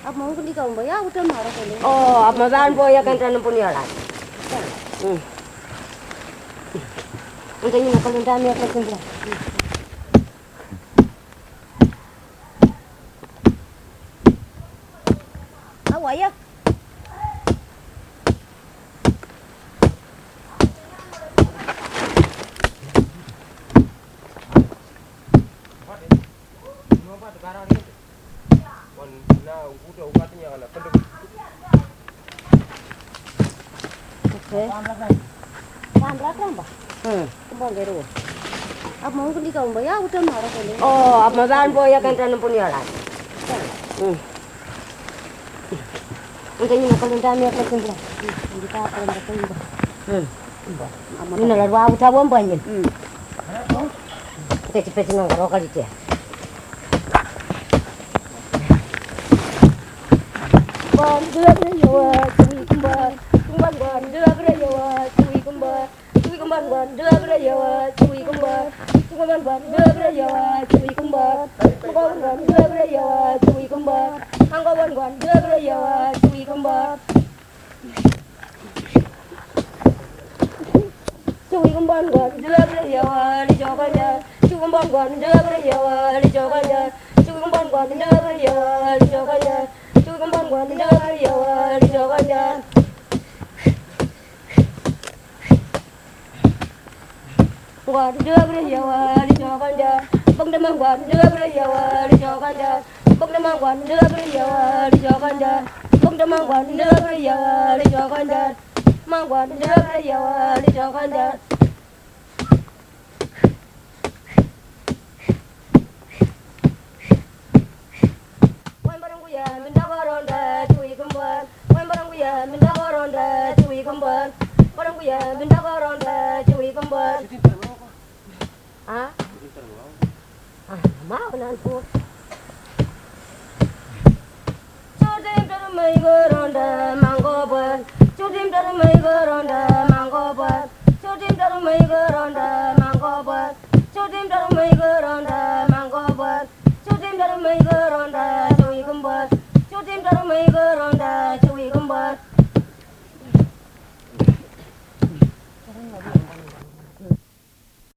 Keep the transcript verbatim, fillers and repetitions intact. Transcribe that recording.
mau pun di kau bayar udah marah kali. Oh, apa bahan boya kan tanam pun ya lah. Hmm. Untuk ini kalau dah ni apa sendiri. Awak ya. Okay. Ramlah kan, Pak? Hmm. Kembali dulu. Apa mau pun di kau bayar udah marah kali. Oh, apa bahan boya kan tanam pun ya lah. Hmm. Untuk ini kalau dah ni apa sendiri. Kita akan bertemu. Hmm. Ini lah dua udah buat banyak. Hmm. Kita cepat senang kalau kali dia. Bandar Jawa, Cui Kembar, Kembar Bandar Jawa, Cui Kembar, Cui Kembar Bandar Jawa, Cui Kembar, Cui Kembar Bandar Jawa, Cui Kembar, Angkawan Bandar Jawa, Cui Kembar, Angkawan Bandar Jawa, Cui Kembar, Cui Kembar Bandar Jawa, di Jakarta, Cui Kembar Bandar Jawa, di Jakarta, Cui Kembar Bandar Jawa, di Jakarta. Kembang bandar Jawa di Jakarta. Bandar Jawa di Jakarta. Bang demang bandar Jawa di Jakarta. Bang demang bandar Jawa di Jakarta. Bang demang bandar Jawa di Jakarta. Mang bandar Jawa di Jakarta. Minta koronda cuy kembar, orang kuya minta koronda cuy kembar. Ah, ah mau nanti. Cudim termai koronda mangkobar, cudim termai koronda mangkobar, cudim termai koronda mangkobar, cudim termai koronda mangkobar, cudim termai koronda cuy kembar, cudim termai koronda.